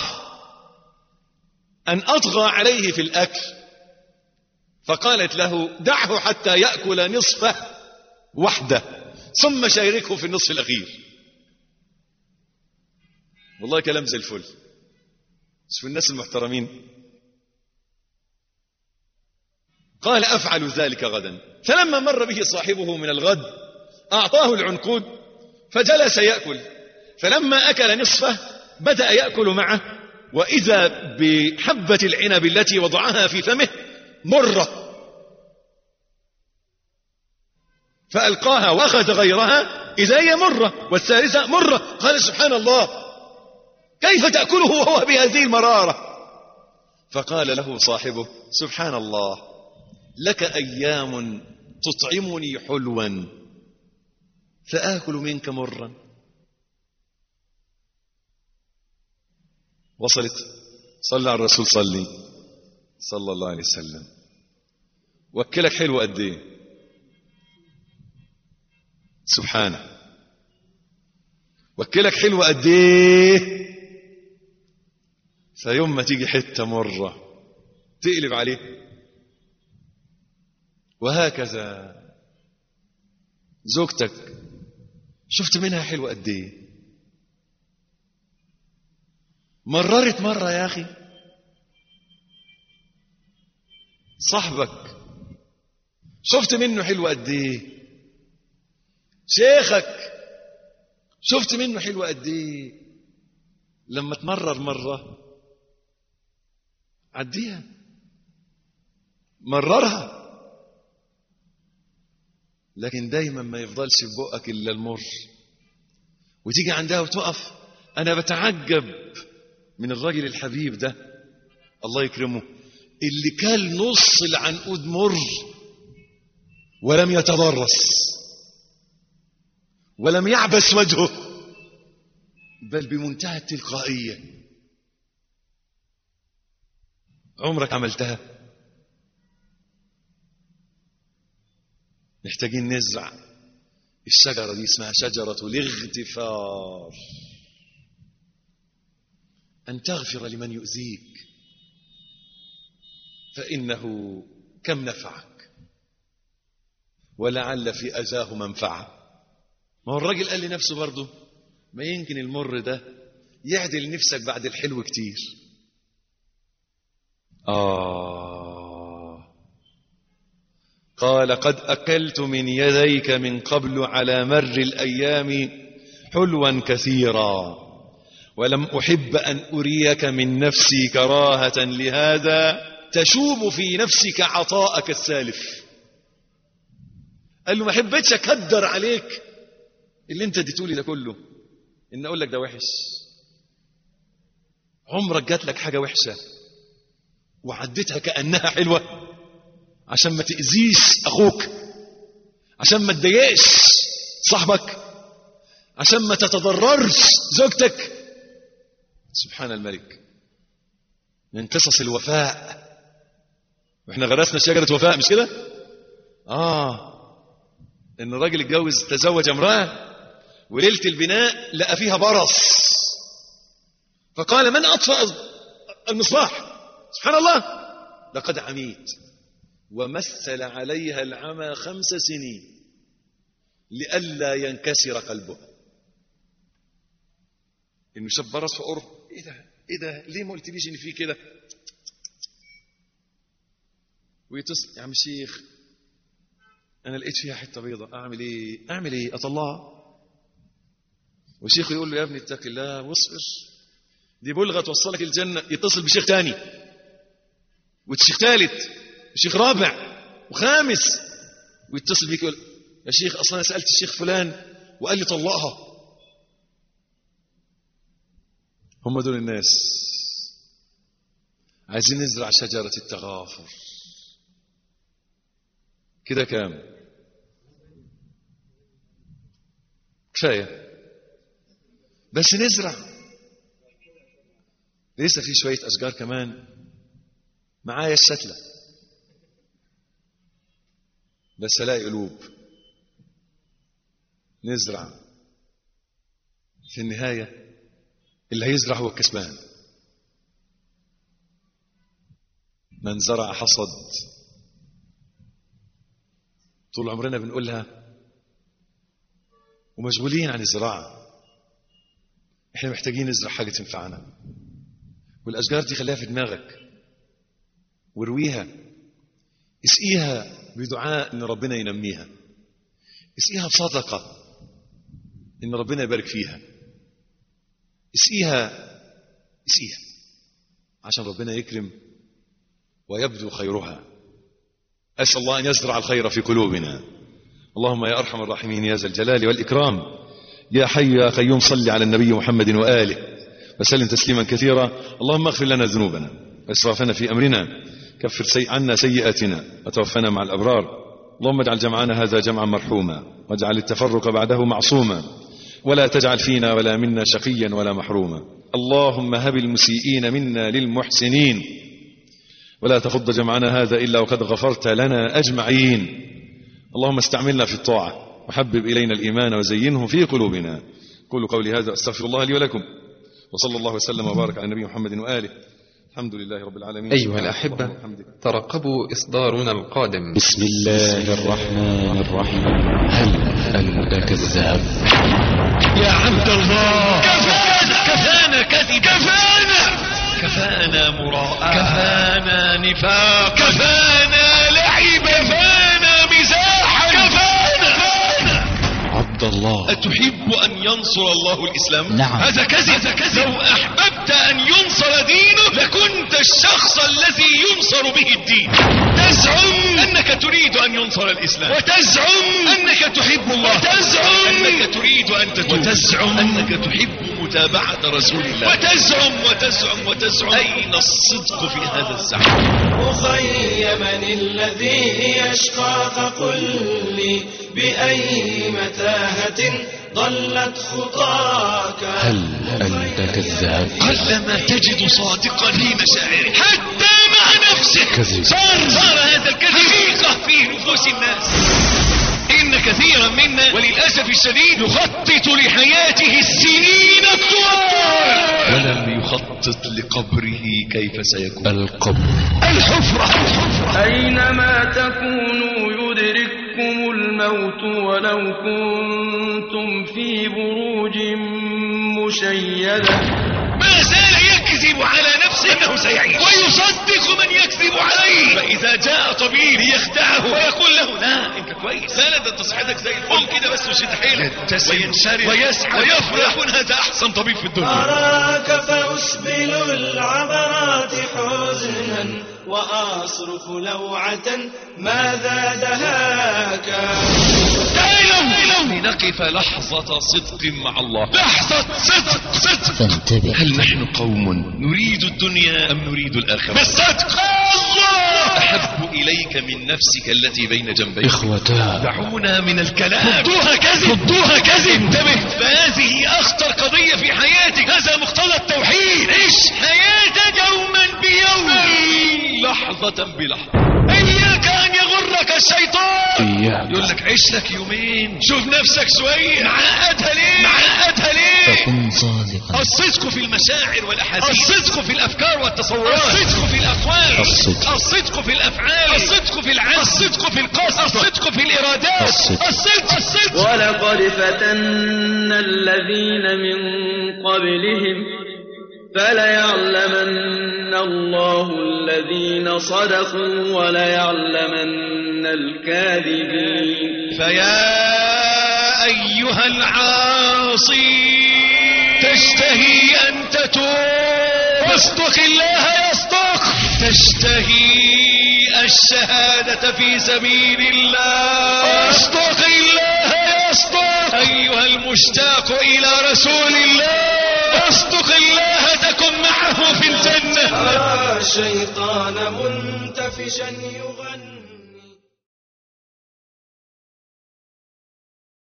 أن أطغى عليه في الأكل. فقالت له دعه حتى يأكل نصفه وحده ثم شاركه في النصف الأخير. والله كلام زي الفل. شوف الناس المحترمين. قال أفعل ذلك غدا. فلما مر به صاحبه من الغد أعطاه العنقود فجلس يأكل، فلما أكل نصفه بدأ يأكل معه، وإذا بحبة العنب التي وضعها في فمه مرة، فألقاها وأخذ غيرها إذا هي مرة، والثالثة مرة. قال سبحان الله، كيف تأكله وهو بهذه المرارة؟ فقال له صاحبه سبحان الله، لك أيام تطعمني حلوا فآكل منك مرا. وصلت؟ صلى على الرسول، صلي صلى الله عليه وسلم. وكلك حلو قد ايه؟ سبحانه. وكلك حلو قد ايه؟ فيوم ما تيجي حته مره تقلب عليه. وهكذا زوجتك شفت منها حلو قد ايه؟ مررت مرة يا أخي. صاحبك شفت منه حلو قد ايه؟ شيخك شفت منه حلو قد ايه؟ لما تمرر مرة عديها. مررها، لكن دايما ما يفضلش في بقك إلا المر، وتيجي عندها وتقف. أنا بتعجب من الراجل الحبيب ده الله يكرمه اللي كان نص العنقود مر ولم يتضرس ولم يعبس وجهه، بل بمنتهى التلقائية. عمرك عملتها؟ محتاجين نزرع الشجرة دي، اسمها شجرة الاغتفار، أن تغفر لمن يؤذيك، فإنه كم نفعك ولعل في أذاه منفعة. ما هو الراجل قال لنفسه برضه ما يمكن المر ده يعدل نفسك بعد الحلو كتير. آه قال قد أكلت من يديك من قبل على مر الأيام حلوا كثيرا، ولم أحب أن أريك من نفسي كراهة لهذا تشوب في نفسك عطاءك السالف. قال له ما حبيتش أكدر عليك اللي انت اديتولي ده كله، إن أقول لك ده وحش. عمرك جات لك حاجة وحشة وعدتها كأنها حلوة عشان ما تأذيش أخوك، عشان ما تضايقش صاحبك، عشان ما تتضررش زوجتك؟ سبحان الملك. من قصص الوفاء، واحنا غرسنا شجرة وفاء مش كده؟ آه إن الراجل اتجوز تزوج امرأة وليلة البناء لقى فيها برص، فقال من أطفأ المصباح؟ سبحان الله لقد عميت، ومثل عليها العمى خمس سنين لئلا ينكسر قلبها. إنه شاب برص فقر، إيه ده إيه ده ليه ما قلتليش إن في كده؟ ويتصل يا عم الشيخ أنا لقيت فيها حتة بيضة، أعمل إيه؟ أعمل إيه؟ أطلعها؟ والشيخ يقول له يا ابني اتق الله واصبر، دي بلغة توصلك الجنة. يتصل بشيخ تاني وشيخ ثالث وشيخ رابع وخامس، ويتصل بيك يقول يا شيخ أصلا أنا سألت الشيخ فلان وقال لي طلقها. هم دول الناس. عايزين نزرع شجرة التغافر. كده كام؟ كفاية بس نزرع. لسه في شوية أشجار كمان معايا الشتلة، بس الاقي قلوب. نزرع في النهاية اللي هيزرع هو الكسبان. من زرع حصد. طول عمرنا بنقولها ومشغولين عن الزراعة. احنا محتاجين نزرع حاجة تنفعنا، والأشجار دي خليها في دماغك ورويها، اسقيها بدعاء ان ربنا ينميها، اسقيها بصدقة ان ربنا يبارك فيها، اسقيها اسقيها عشان ربنا يكرم ويبدو خيرها. أسأل الله أن يزرع الخير في قلوبنا. اللهم يا أرحم الراحمين يا ذا الجلال والإكرام يا حي يا قيوم صل على النبي محمد وآله وسلم تسليما كثيرا. اللهم اغفر لنا ذنوبنا وإسرافنا في أمرنا، كفر سيء عنا سيئاتنا وتوفنا مع الأبرار. اللهم اجعل جمعنا هذا جمعا مرحوما، واجعل التفرق بعده معصوما، ولا تجعل فينا ولا منا شقيا ولا محروما. اللهم هب المسيئين منا للمحسنين، ولا تفض جمعنا هذا إلا وقد غفرت لنا أجمعين. اللهم استعملنا في الطاعة وحبب إلينا الإيمان وزينه في قلوبنا. قولوا قولي هذا أستغفر الله لي ولكم، وصلى الله وسلم وبارك على النبي محمد وآله. الحمد لله رب العالمين. أيها الأحبة، ترقبوا إصدارنا القادم. بسم الله الرحمن الرحيم. هل أنت كذاب؟ يا عبد الله، كفانا كفانا كذب، كفانا كفانا مراءة، كفانا نفاق، كفانا لعب، كفانا مزاحا، كفانا عبد الله، أتحب أن ينصر الله الإسلام؟ نعم. هذا كذب. لو أحببت أن ينصر انتصر دينك لكنت الشخص الذي ينصر به الدين. تزعم أنك تريد أن ينصر الإسلام، وتزعم أنك تحب الله، وتزعم أنك تريد أن تتوب، وتزعم أنك تحب متابعة رسول الله، وتزعم وتزعم وتزعم. أين الصدق في هذا الزعم؟ أخي من الذي يشقى فقل لي بأي متاهة ضلت خطاك. هل أنت كذاب؟ قلما تجد صادقا في مشاعره حتى مع نفسه. كذب. صار, صار هذا الكذب حقيقة في نفوس الناس. إن كثيرا منا وللأسف الشديد يخطط لحياته السنين الطوال ولم يخطط لقبره كيف سيكون. القبر، الحفرة, الحفرة. أينما تكونوا يدرككم الموت ولو كنتم في بروج مشيدة. ما زال يكذب على نفسه أنه سيعيش ويصدق من يكذب عليه. فإذا جاء طبيب يخدعه ويقول له لا انت كويس، لا لا ده انت صحتك زي الفل كده بس وشد حيلك، وينشرح ويسعى ويفرح ويكون هذا أحسن طبيب في الدنيا. أراك فأسبل العبرات حزنا وأصرف لوعة ماذا دهاك. تعالوا لنقف لحظة صدق مع الله، لحظة صدق صدق. فانتبه. هل نحن قوم نريد الدنيا أم نريد الآخرة؟ بالصدق الله أحب إليك من نفسك التي بين جنبيك. إخوتان، دعونا من الكلام، ضدوها كذب، ضدوها كذب. انتبه، فهذه أخطر قضية في حياتك. هذا مقتضى التوحيد. عيش حياتك يوما بيوم، لحظة بلحظة. إياك أن يغرك الشيطان. إياك. يقول لك عيش لك يومين، شوف نفسك شوية، معقدها ليه؟ معقدها ليه؟ فكن صادقا. الصدق في المشاعر والأحاسيس، الصدق في الأفكار والتصورات، الصدق في الأقوال، الصدق. الصدق في الأفعال، الصدق في العزم، الصدق في القصد، الصدق في الإرادات، الصدق. الصدق الصدق. ولقد فتنا الذين من قبلهم فليعلمن الله الذين صدقوا وليعلمن الكاذبين. فيا أيها العاصي تشتهي أن تتوب، واصدق الله يصدق. تشتهي الشهادة في سبيل الله، اصدق الله يصدق. أيها المشتاق إلى رسول الله اصدق الله تكن معه في الجنة. الشيطان منتفشا يغني